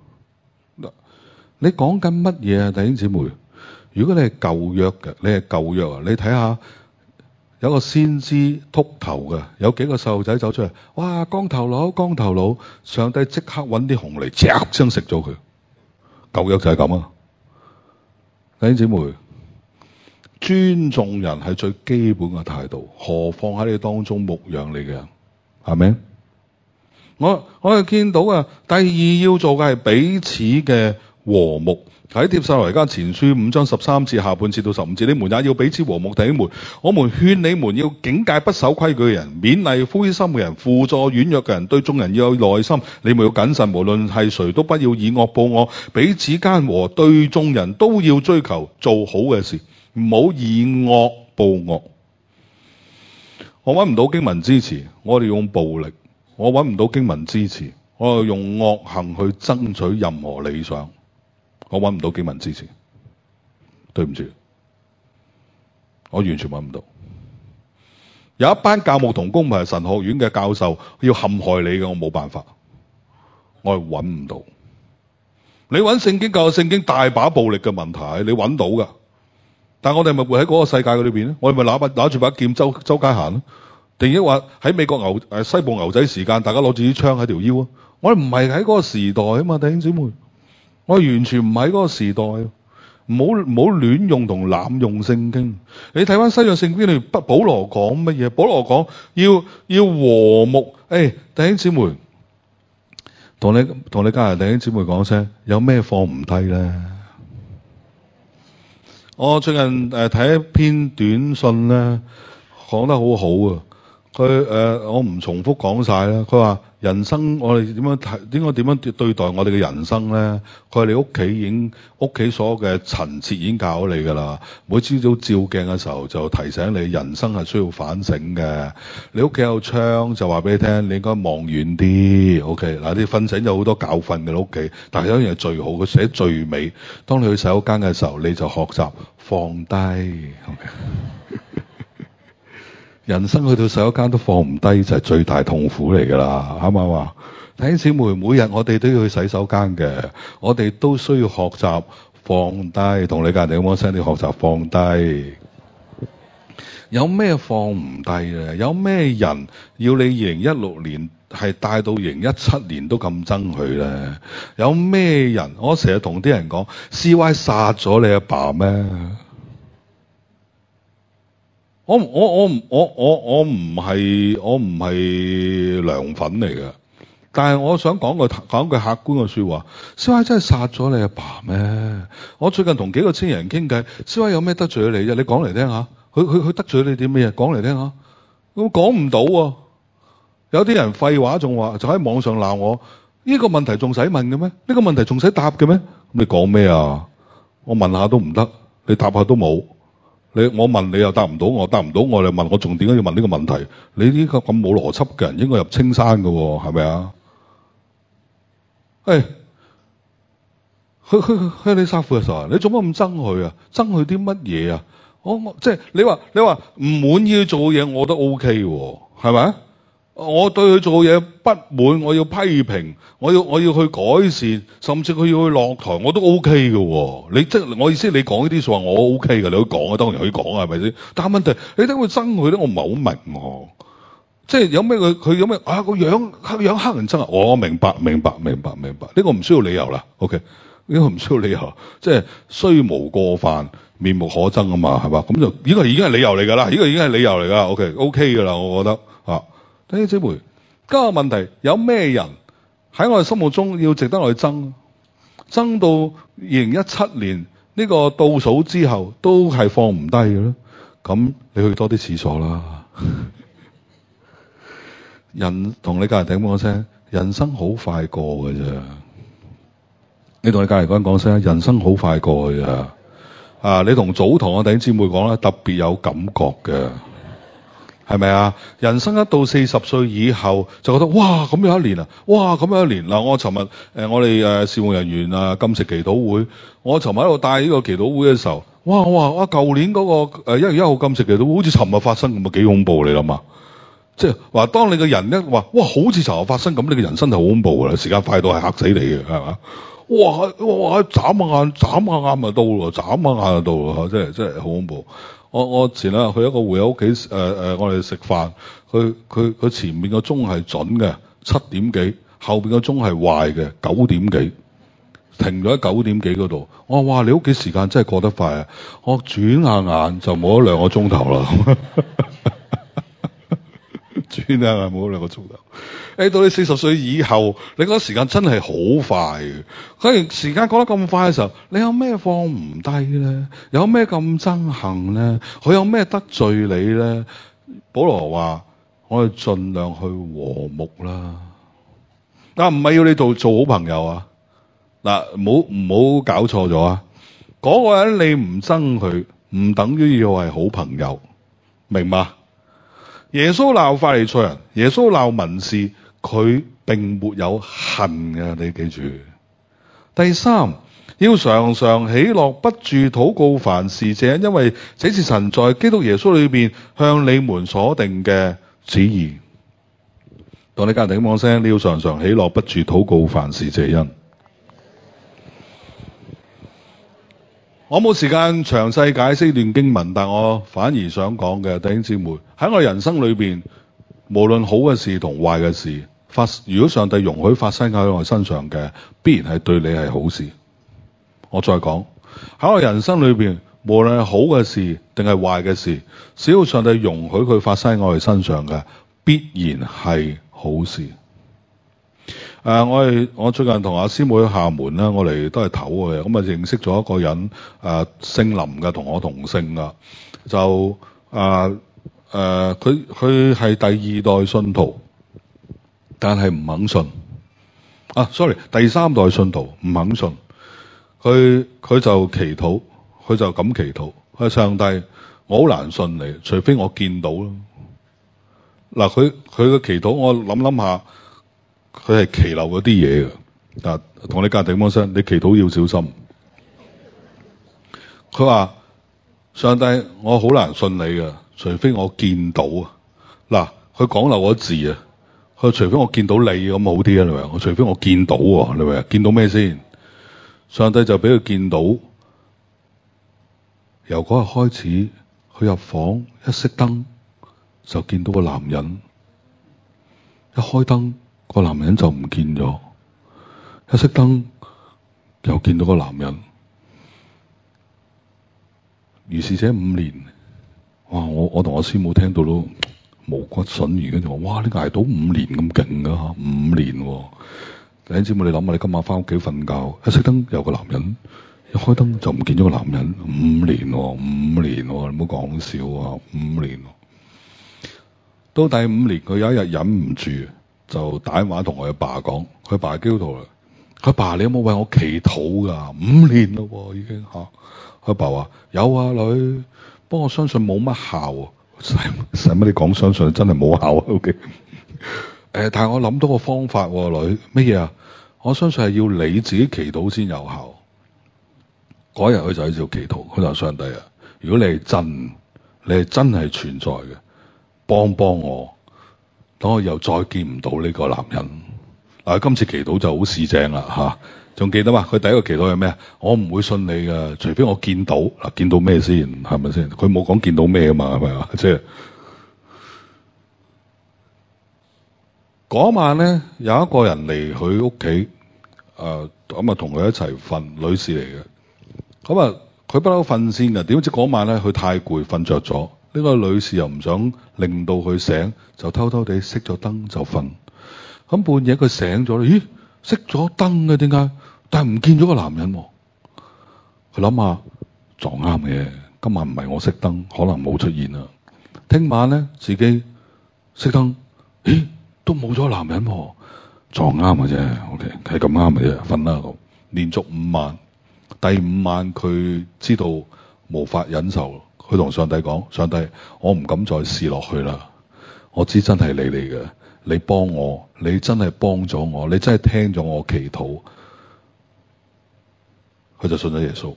S1: 你講緊乜嘢啊，弟兄姊妹？如果你係舊約嘅，你係舊約啊，你睇下有個先知禿頭嘅，有幾個細路仔走出嚟，哇，光頭佬，上帝即刻搵啲紅嚟，嚓聲食咗佢。舊約就係咁啊，弟兄姊妹。尊重人係最基本嘅態度，何況喺你當中牧養你嘅人，係咪？我哋見到啊，第二要做嘅係彼此嘅和睦。喺帖撒羅尼迦前書5章13節下半節到15節，你們也要彼此和睦。弟兄們，我們勸你們要警戒不守規矩嘅人，勉勵灰心嘅人，輔助軟弱嘅人，對眾人要有耐心。你們要謹慎，無論係誰都不要以惡報惡，彼此間和，對眾人都要追求做好嘅事。唔好以惡報惡。我揾唔到經文支持，我哋用暴力；我揾唔到經文支持，我哋用惡行去爭取任何理想。我揾唔到經文支持，對唔住，我完全揾唔到。有一班教牧同工唔係神學院嘅教授要陷害你嘅，我冇辦法，我係揾唔到。你揾聖經教聖經大把暴力嘅問題，你揾到㗎。但係我哋咪會喺嗰個世界嗰裏邊咧？我哋咪拿住把劍周街行咯？定抑或喺美國西部牛仔時間，大家攞住啲槍喺條腰啊？我哋唔係喺嗰個時代啊嘛，弟兄姊妹，我哋完全唔係嗰個時代。唔好亂用同濫用聖經。你睇翻新約聖經裏保羅講乜嘢？保羅講要和睦。弟兄姊妹， 同你隔離弟兄姊妹講聲，有咩放唔低咧？我最近睇一篇短信咧，講得好好啊！我唔重複講晒啦。佢話人生我哋點樣對待我哋嘅人生咧？佢話你屋企所有嘅陳設已經教咗你㗎啦。每朝早照鏡嘅時候就提醒你，人生係需要反省嘅。你屋企有窗就話俾你聽，你應該望遠啲。OK 嗱，你瞓醒有好多教訓嘅屋企，但係有一樣嘢最好，佢寫最尾，當你去洗手間嘅時候，你就學習放低。OK。人生去到洗手間都放唔低，就係最大痛苦嚟㗎啦，啱唔啱啊？弟兄姊妹，每日我哋都要去洗手間嘅，我哋都需要學習放低。同你隔離講聲，你學習放低。有咩放唔低咧？有咩人要你2016年係帶到2017年都咁憎佢咧？有咩人？我成日同啲人講 ，CY 殺咗你阿爸咩？我唔係涼粉嚟嘅，但係我想講句客觀嘅說話。CY 真係殺咗你阿爸咩？我最近同幾個青年人傾偈，CY 有咩得罪咗你啫？你講嚟聽下，佢得罪咗你啲咩嘢？講嚟聽下。咁講唔到喎。有啲人廢話仲話，就喺網上鬧我。呢個問題仲使問嘅咩？呢個問題仲使答嘅咩？咁你講咩啊？我問下都唔得，你答下都冇。我問你又答唔到，我答唔到我，你問我仲點解要問呢個問題？你呢個咁冇邏輯嘅人應該入青山㗎喎，係咪啊？去你衫褲嘅時候，你做乜咁憎佢啊？憎佢啲乜嘢啊？我即係你話唔滿意佢做嘢，我都 OK 喎，係咪？我對佢做嘢不滿，我要批評，我要去改善，甚至佢要去落台，我都 OK 嘅喎。你即係我意思，你講呢啲說話我 OK 嘅，你可以講啊，當然可以講啊，係咪先？但係問題你點會憎佢咧？我唔係好明喎。即係有咩佢有咩啊個樣黑人憎啊？我明白，呢個唔需要理由啦。OK，呢個唔需要理由，即係雖無過犯，面目可憎啊嘛，係嘛？咁就呢個已經係理由嚟㗎啦，呢個已經係理由嚟㗎。OK 㗎啦，我覺得啊。弟兄姊妹，今日問題有咩人喺我哋心目中要值得我哋爭到2017年呢個倒數之後都係放唔低嘅咧？咁你去多啲廁所啦。人同你隔離頂講聲，人生好快過嘅啫。你同你隔離嗰人講聲，人生好快過嘅啫。啊，你同早堂嘅弟兄姊妹講咧，特別有感覺嘅。係咪啊？人生一到40歲以後，就覺得哇咁有一年啊，哇咁有一年嗱。我尋日我哋事務人員禁食祈禱會，我尋日喺度帶呢個祈禱會嘅時候，哇我話舊年嗰個1月1號禁食祈禱會好似尋日發生咁啊，幾恐怖你諗下？即係話當你個人一話哇好似尋日發生咁，你個人生就好恐怖噶啦，時間快到係嚇死你嘅，係嘛？哇眨下眼就到咯，眨下眼就到咯，真係好恐怖。我前兩日去一個會友屋企我哋食飯，佢前面個鐘係準嘅7點幾，後邊個鐘係壞嘅9點幾，停咗喺9點幾嗰度。我話哇，你屋企時間真係過得快啊！我轉下眼就冇咗2個鐘頭啦，轉下眼冇咗2個鐘頭。到你40歲以後，你覺得時間真係好快嘅。佢時間過得咁快嘅時候，你有咩放唔低咧？有咩咁憎恨咧？佢有咩得罪你咧？保羅話：我哋盡量去和睦啦。嗱，唔係要你做好朋友啊！嗱，唔好搞錯咗啊！嗰個人你唔憎佢，唔等於要係好朋友，明嘛？耶穌鬧法利賽人，耶穌鬧文士。佢並沒有恨嘅，你記住。第三，要常常喜樂，不住禱告，凡事謝恩，因為這是神在基督耶穌裏邊向你們所定嘅旨意。當你隔籬講聲，你要常常喜樂，不住禱告，凡事謝恩。我冇時間詳細解釋呢段經文，但我反而想講嘅，弟兄姊妹，喺我人生裏邊，無論好嘅事同壞嘅事，如果上帝容許發生喺我身上嘅，必然係對你係好事。我再講，喺我人生裏邊，無論係好嘅事定係壞嘅事，只要上帝容許佢發生喺我哋身上嘅，必然係好事。 我最近同阿師妹去廈門啦，我哋都係唞嘅，咁啊認識咗一個人，姓林嘅，同我同姓噶，就佢係第二代信徒，但係唔肯信。sorry， 第三代信徒唔肯信。佢就祈禱，佢就咁祈禱，佢話上帝，我好難信你，除非我見到咯。嗱，佢嘅祈禱，我諗下，佢係祈留嗰啲嘢嘅。同你隔地方聲，你祈禱要小心。佢話上帝，我好難信你嘅，除非我見到啊。嗱，佢講漏嗰字啊，佢話除非我見到你咁好啲啊，你明唔明？我除非我見到喎，你明唔明？見到咩先？上帝就俾佢見到，由嗰日開始，佢入房一熄燈就見到個男人，一開燈個男人就唔見咗，一熄燈又見到個男人。如是者5年，哇！我同我師母聽到都毛骨悚然，跟住話：哇！你捱到5年咁勁噶嚇，5年喎！弟兄姊妹，你諗下，你今晚翻屋企瞓覺，一熄燈有個男人，一開燈就唔見咗個男人。5年喎，5年喎，你唔好講笑啊！5年喎，到第5年，佢有一日忍唔住，就打電話同我阿爸講，佢爸係基督徒啦。佢爸，你有冇為我祈禱㗎？5年咯，已經嚇。佢爸話：有啊，女，不過我相信冇乜效啊。使乜你講相信？真係冇效啊！OK。但係我諗到個方法喎，女，乜嘢啊？我相信係要你自己祈禱先有效。嗰日佢就喺度祈禱，佢就話：上帝啊，如果你係真係存在嘅，幫我，等我又再見唔到呢個男人。今次祈禱就好市正啦嚇，仲記得嘛？佢第一個祈禱係咩啊？我唔會信你㗎，除非我見到。見到咩先？係咪先？佢冇講見到咩啊嘛？係咪啊？即係嗰晚咧，有一個人嚟佢屋企，咁啊同佢一齊瞓，女士嚟嘅。咁啊，佢不嬲瞓先嘅，點知嗰晚咧佢太攰瞓着咗。呢個女士又唔想令到佢醒，就偷偷地熄咗燈就瞓。咁半夜佢醒咗啦，咦？熄咗燈嘅點解？但係唔見咗個男人喎。佢諗下撞啱嘅，今晚唔係我熄燈，可能冇出現啦。聽晚咧自己熄燈，咦？都冇咗個男人喎，撞啱嘅啫。OK， 係咁啱嘅啫，瞓啦咁。連續5晚，第5晚佢知道無法忍受，佢同上帝講：上帝，我唔敢再試落去啦。我知真係你嚟嘅。你幫我，你真係幫咗我，你真係聽咗我祈禱，佢就信咗耶穌。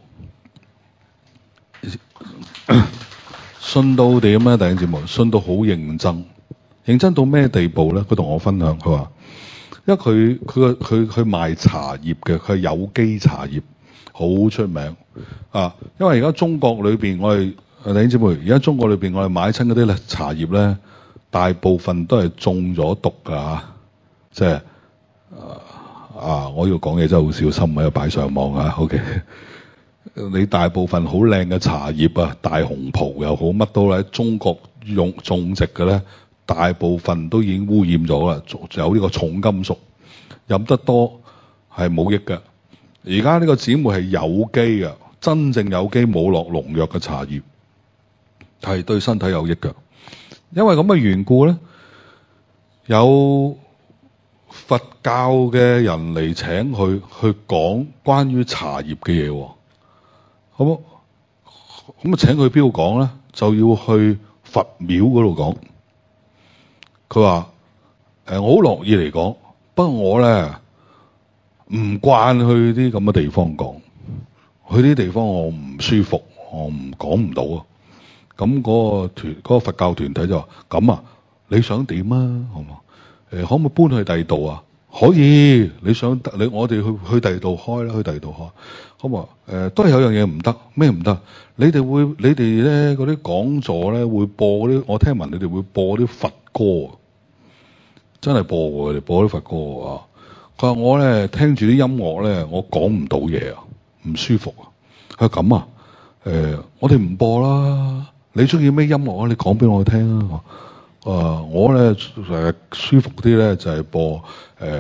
S1: 信到點咧？弟兄姊妹，信到好認真，認真到咩地步咧？佢同我分享，佢話，因為佢賣茶葉嘅，佢係有機茶葉，好出名啊！因為而家中國裏邊，我哋弟兄姊妹，而家中國裏邊我哋買親嗰啲咧茶葉咧。大部分都係中咗毒㗎，即係我要講嘢真係好小心，喺度擺上網啊。OK，你大部分好靚嘅茶葉啊，大紅袍又好，乜都喺中國種植嘅咧，大部分都已經污染咗啦，有呢個重金屬，飲得多係冇益嘅。而家呢個姊妹係有機嘅，真正有機冇落農藥嘅茶葉，係對身體有益嘅。因為咁嘅緣故咧，有佛教嘅人嚟請佢去講關於茶葉嘅嘢，好冇？咁啊請佢邊度講咧？就要去佛廟嗰度講。佢話：我好樂意嚟講，不過我咧唔慣去啲咁嘅地方講，去啲地方我唔舒服，我唔講唔到啊。咁嗰個佛教團體就話：咁啊，你想點啊？好嘛？可唔可以搬去第二度啊？可以，我哋去第二度開啦，去第二度開。咁啊，都係有樣嘢唔得，咩唔得？你哋咧嗰啲講座咧會播嗰啲，我聽聞你哋會播啲佛歌，真係播喎，佢哋播啲佛歌啊。佢話我咧聽住啲音樂咧，我講唔到嘢啊，唔舒服啊。佢話咁啊，我哋唔播啦。你中意咩音樂啊？你講俾我聽啊！我咧舒服啲咧就係播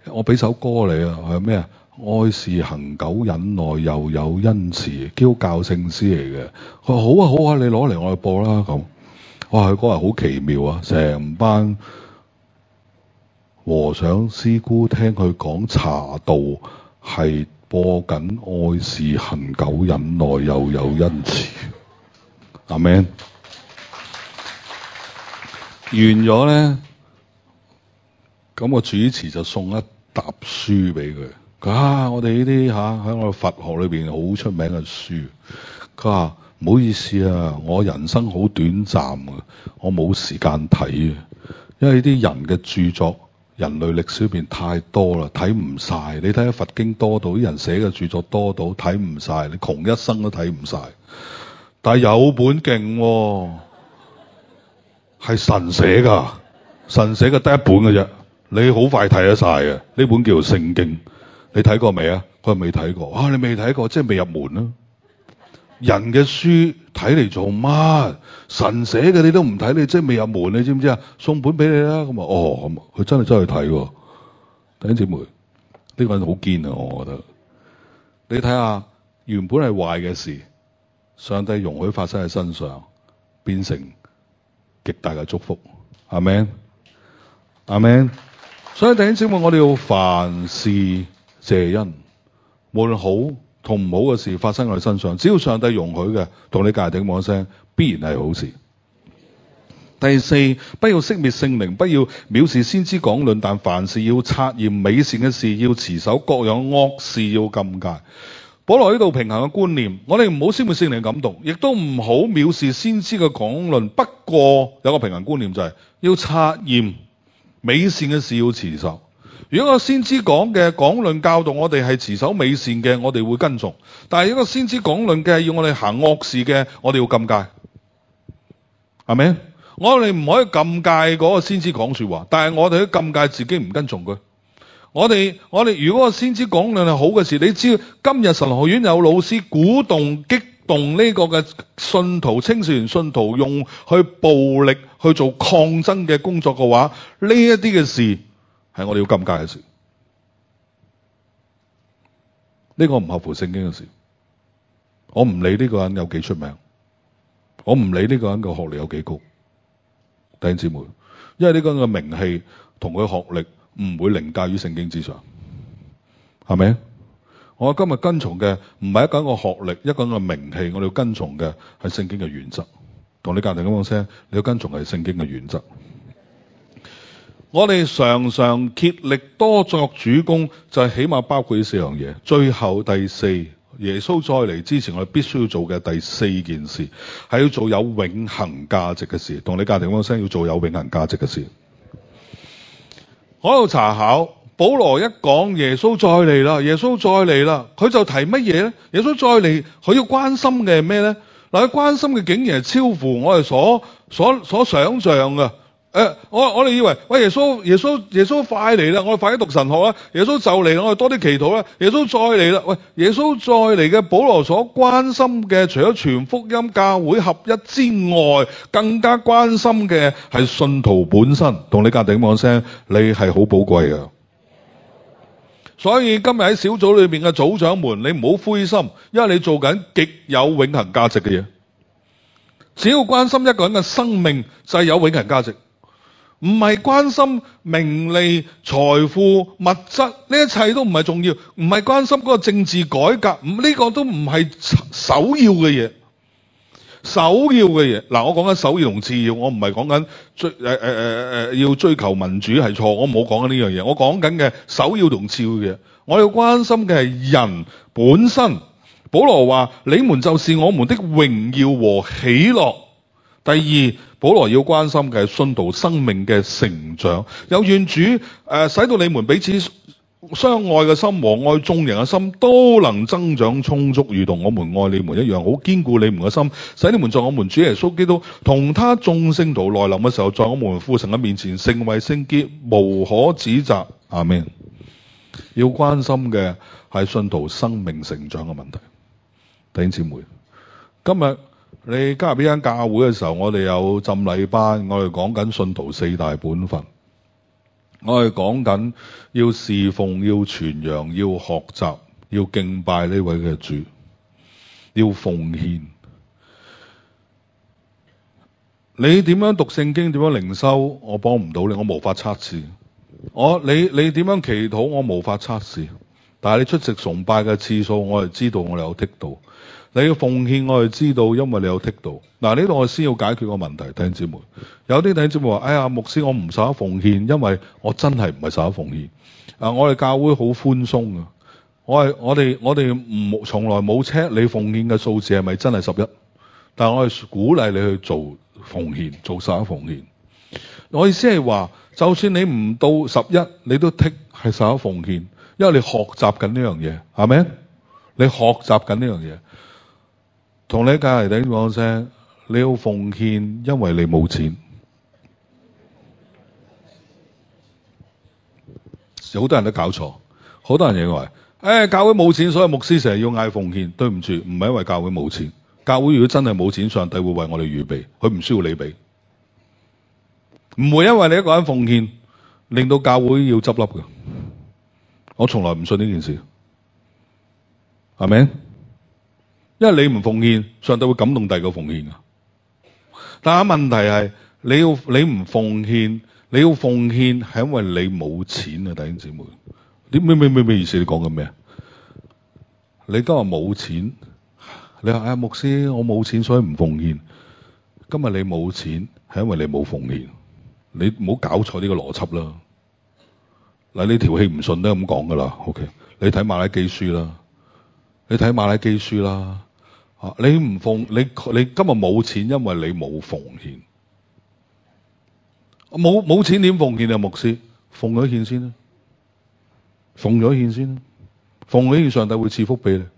S1: 我俾首歌你啊，係咩啊？愛是恒久忍耐，又有恩慈，基督教聖詩嚟嘅。佢話好啊好啊，你攞嚟我去播啦咁。哇！佢嗰日好奇妙啊，成班和尚師姑聽佢講茶道，係播緊愛是恒久忍耐，又有恩慈。阿們。完咗咧，咁個主持就送一沓書俾佢。佢話我哋呢啲喺我哋佛學裏邊好出名嘅書。佢話唔好意思啊，我人生好短暫啊，我冇時間睇啊，因為呢啲人嘅著作，人類歷史裏邊太多啦，睇唔晒。你睇下佛經多到啲人寫嘅著作多到睇唔晒，你窮一生都睇唔晒。但係有本勁喎，係神寫㗎，神寫嘅得一本嘅啫，你好快睇得晒嘅。呢本叫做聖經，你睇過未啊？佢話未睇過。啊，你未睇過，即係未入門啦。人嘅書睇嚟做乜？神寫嘅你都唔睇，你即係未入門，你知唔知啊？送本俾你啦。咁啊，哦，佢真係去睇喎。弟兄姊妹，呢個人好堅啊，我覺得。你睇下，原本係壞嘅事，上帝容許發生喺身上，變成極大嘅祝福。阿們，阿們。所以弟兄姊妹，我哋要凡事謝恩，無論好同唔好嘅事發生喺我哋身上，只要上帝容許嘅，同你界定講聲，必然係好事。第四，不要熄滅聖靈，不要藐視先知講論，但凡事要察驗美善嘅事，要持守各樣惡事，要禁戒。保羅呢度平衡嘅觀念，我哋唔好熄滅聖靈嘅感動，亦都唔好藐視先知嘅講論。不過有個平衡觀念就係要察驗美善嘅事，要持守。如果個先知講嘅講論教導我哋係持守美善嘅，我哋會跟從；但係如果個先知講論嘅要我哋行惡事嘅，我哋要禁戒。係咪？我哋唔可以禁戒嗰個先知講說話，但係我哋都禁戒自己唔跟從佢。我哋如果個先知講論係好嘅事，你知今日神學院有老師鼓動激動呢個嘅信徒青少年信徒用去暴力去做抗爭嘅工作嘅話，呢一啲嘅事係我哋要禁戒嘅事。呢個唔合乎聖經嘅事。我唔理呢個人有幾出名，我唔理呢個人嘅學歷有幾高，弟兄姊妹，因為呢個人嘅名氣同佢學歷唔會凌駕於聖經之上，係咪？我今日跟從嘅唔係一個人嘅學歷，一個人嘅名氣，我哋要跟從嘅係聖經嘅原則。同你家庭咁講聲，你要跟從係聖經嘅原則。我哋常常竭力多作主工，就係起碼包括呢四樣嘢。最後第四，耶穌再嚟之前，我哋必須要做嘅第四件事，係要做有永恆價值嘅事。同你家庭咁講聲，要做有永恆價值嘅事。我喺度查考，保羅一講耶穌再嚟啦，耶穌再嚟啦，佢就提乜嘢咧？耶穌再嚟，佢要關心嘅係咩咧？嗱，佢關心嘅竟然係超乎我哋所想象嘅。我哋以為喂，耶穌快嚟啦，我哋快啲讀神學啦。耶穌就嚟啦，我哋多啲祈禱啦。耶穌再嚟啦，喂，耶穌再嚟嘅保羅所關心嘅，除咗傳福音、教會合一之外，更加關心嘅係信徒本身。同你隔頂講聲，你係好寶貴嘅。所以今日喺小組裏邊嘅組長們，你唔好灰心，因為你做緊極有永恆價值嘅嘢。只要關心一個人嘅生命，就係有永恆價值。唔係關心名利、財富、物質，呢一切都唔係重要。唔係關心嗰個政治改革，呢個都唔係首要嘅嘢。首要嘅嘢，嗱，我講緊首要同次要，我唔係講緊要追求民主係錯，我冇講緊呢樣嘢。我講緊嘅首要同次要嘅嘢，我要關心嘅係人本身。保羅話：你們就是我們的榮耀和喜樂。第二，保羅要關心嘅係信徒生命嘅成長，有願主使到你們彼此相愛嘅心和愛眾人嘅心都能增長充足，如同我們愛你們一樣，好堅固你們嘅心，使你們在我們主耶穌基督同他眾聖徒來臨嘅時候，在我們父神嘅面前成為聖潔，無可指責。阿們。要關心嘅係信徒生命成長嘅問題。弟兄姊妹，今日你加入呢間教會嘅時候，我哋有浸禮班，我哋講緊信徒四大本分。 我係講緊要侍奉、要傳揚、要學習、要敬拜呢位嘅主，要奉獻。你點樣讀聖經，點樣靈修，我幫唔到你，我無法測試。你點樣祈禱，我無法測試。但係你出席崇拜嘅次數，我係知道我哋有剔到。你要奉獻，我係知道，因為你有剔到。嗱，呢度我先要解決個問題，弟兄姊妹。有啲弟兄姊妹話：哎呀，牧師，我唔捨得奉獻，因為我真係唔係捨得奉獻。我哋教會好寬鬆啊！我哋唔從來冇 check 你奉獻嘅數字係咪真係11，但係我係鼓勵你去做奉獻，做捨得奉獻。我意思係話，就算你唔到11，你都剔係捨得奉獻，因為你學習緊呢樣嘢，係咪？你學習緊呢樣嘢。同你隔籬弟兄講聲，你要奉獻，因為你冇錢。好多人都搞錯，好多人認為，教會冇錢，所以牧師成日要嗌奉獻。對唔住，唔係因為教會冇錢。教會如果真係冇錢，上帝會為我哋預備，佢唔需要你俾。唔會因為你一個人奉獻，令到教會要執笠嘅。我從來唔信呢件事，係咪？因為你唔奉獻，上帝會感動第二個奉獻嘅。但係問題係，你唔奉獻，你要奉獻係因為你冇錢啊，弟兄姊妹。咩意思？你講緊咩？你今日冇錢，你話牧師，我冇錢，所以唔奉獻。今日你冇錢係因為你冇奉獻，你唔好搞錯呢個邏輯啦。嗱，呢條氣唔順都係咁講噶啦。OK， 你睇馬拉基書啦，你睇馬拉基書啦。你唔奉你今日冇錢，因為你冇奉獻。冇錢點奉獻啊？牧師，奉咗獻先啦，奉咗獻先啦，奉咗獻上帝會賜福俾你。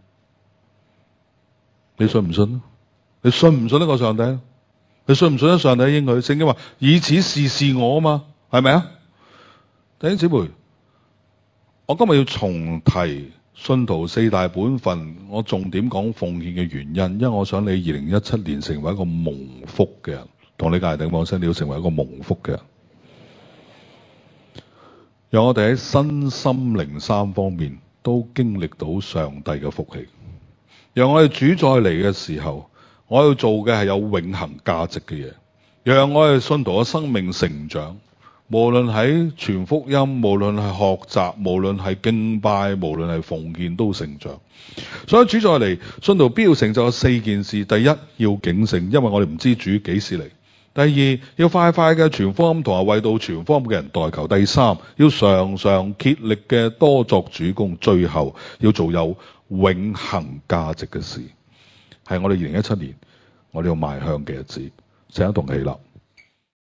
S1: 你信唔信啊？你信唔信得過上帝啊？你信唔信得上帝應許？聖經話以此試我啊嘛，係咪啊？弟兄姊妹，我今日要重提信徒4大本分，我重點講奉獻嘅原因，因為我想你2017年成為一個蒙福嘅人。同你隔籬頂講聲，你要成為一個蒙福嘅人。讓我哋喺身心靈3方面都經歷到上帝嘅福氣。讓我哋主再嚟嘅時候，我要做嘅係有永恆價值嘅嘢。讓我哋信徒嘅生命成長，無論喺傳福音，無論係學習，無論係敬拜，無論係奉獻，都成長。所以主再嚟，信徒必要成就4件事。第一，要警醒，因為我哋唔知主幾時嚟。第二，要快快嘅傳福音，同埋為到傳福音嘅人代求。第三，要常常竭力嘅多作主工。最後，要做有永恆價值嘅事，係我哋2017年我哋要邁向嘅日子。請一同起立。